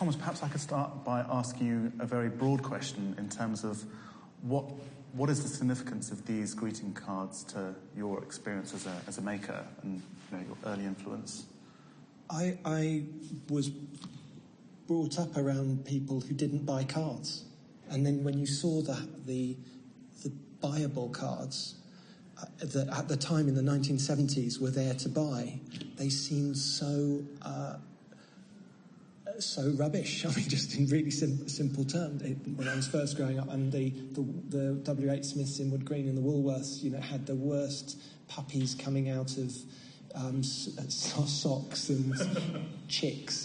Thomas, perhaps I could start by asking you a very broad question in terms of what is the significance of these greeting cards to your experience as a maker and your early influence? I was brought up around people who didn't buy cards, and then when you saw the buyable cards that at the time in the 1970s were there to buy, they seemed so rubbish. I mean, just in really simple terms. When I was first growing up, and the W.H. Smiths in Wood Green and the Woolworths, had the worst puppies coming out of socks and chicks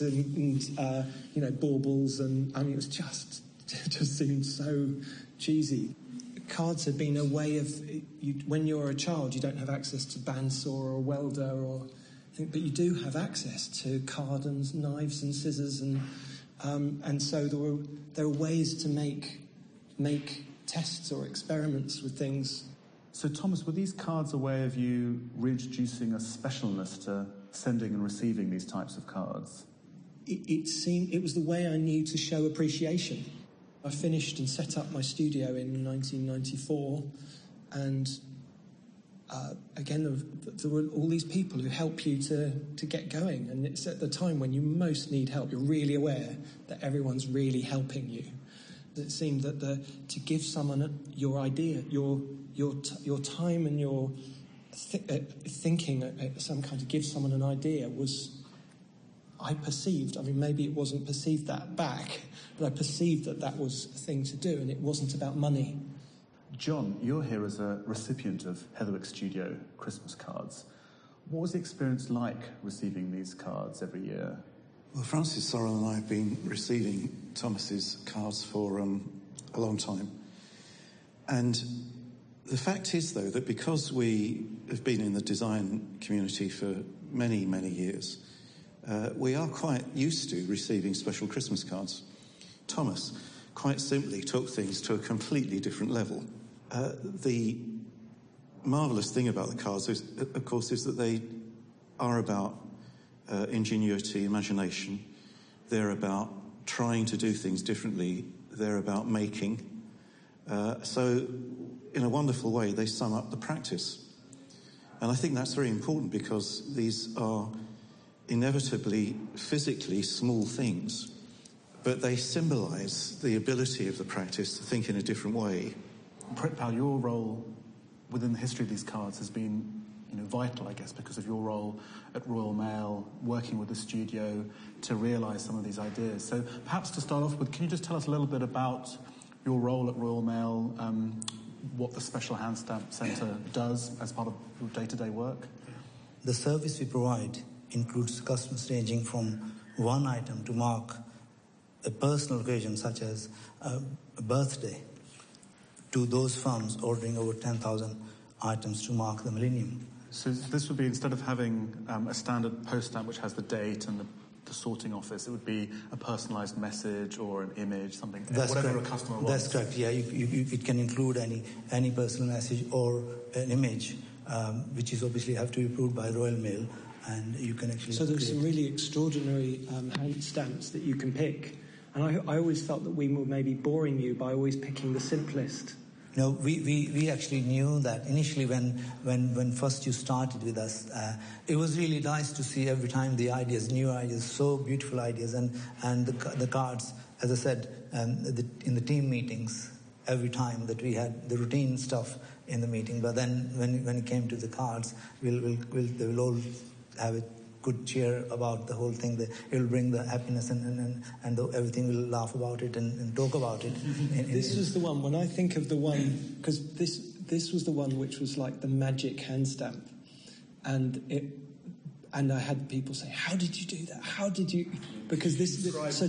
and baubles, and I mean, it was just seemed so cheesy. Cards had been a way of, when you're a child, you don't have access to bandsaw or a welder but you do have access to cardons, knives and scissors, and so there were ways to make tests or experiments with things. So, Thomas, were these cards a way of you reintroducing a specialness to sending and receiving these types of cards? It was the way I knew to show appreciation. I finished and set up my studio in 1994, and again, there were all these people who help you to get going, and it's at the time when you most need help. You're really aware that everyone's really helping you. It seemed that to give someone your idea, your time and your thinking, to give someone an idea was, I perceived, I mean, maybe it wasn't perceived that back, but I perceived that was a thing to do, and it wasn't about money. John, you're here as a recipient of Heatherwick Studio Christmas cards. What was the experience like receiving these cards every year? Well, Francis Sorrell and I have been receiving Thomas's cards for a long time. And the fact is, though, that because we have been in the design community for many, many years, we are quite used to receiving special Christmas cards. Thomas quite simply took things to a completely different level. The marvellous thing about the cards, of course, is that they are about ingenuity, imagination. They're about trying to do things differently. They're about making. So, in a wonderful way, they sum up the practice. And I think that's very important because these are inevitably physically small things, but they symbolise the ability of the practice to think in a different way. Pritpal, your role within the history of these cards has been vital, I guess, because of your role at Royal Mail, working with the studio to realise some of these ideas. So perhaps to start off with, can you just tell us a little bit about your role at Royal Mail, what the Special Hand Stamp Centre does as part of your day-to-day work? The service we provide includes customers ranging from one item to mark a personal occasion such as a birthday, to those firms ordering over 10,000 items to mark the millennium. So this would be, instead of having a standard post stamp which has the date and the sorting office, it would be a personalised message or an image, something, whatever a customer wants. That's correct, yeah. It can include any personal message or an image, which is obviously have to be approved by Royal Mail, and you can actually... So there's some really extraordinary hand stamps that you can pick. And I always felt that we were maybe boring you by always picking the simplest. No, we actually knew that initially when first you started with us, it was really nice to see every time the ideas, new ideas, so beautiful ideas, and the cards, as I said, in the team meetings, every time that we had the routine stuff in the meeting, but then when it came to the cards, they will all have a good cheer about the whole thing. It will bring the happiness and everything. Will laugh about it and talk about it. This was the one, when I think of the one, because this was the one which was like the magic hand stamp, and I had people say, "How did you do that? How did you?" Because this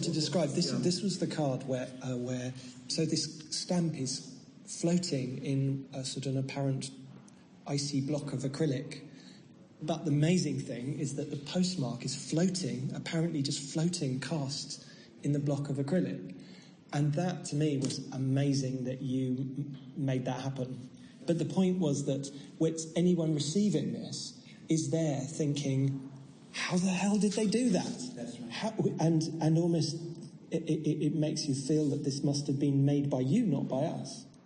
was the card where so this stamp is floating in a sort of an apparent icy block of acrylic. But the amazing thing is that the postmark is floating, apparently just floating cast in the block of acrylic. And that, to me, was amazing that you made that happen. But the point was that anyone receiving this is there thinking, how the hell did they do that? That's right. And almost it makes you feel that this must have been made by you, not by us.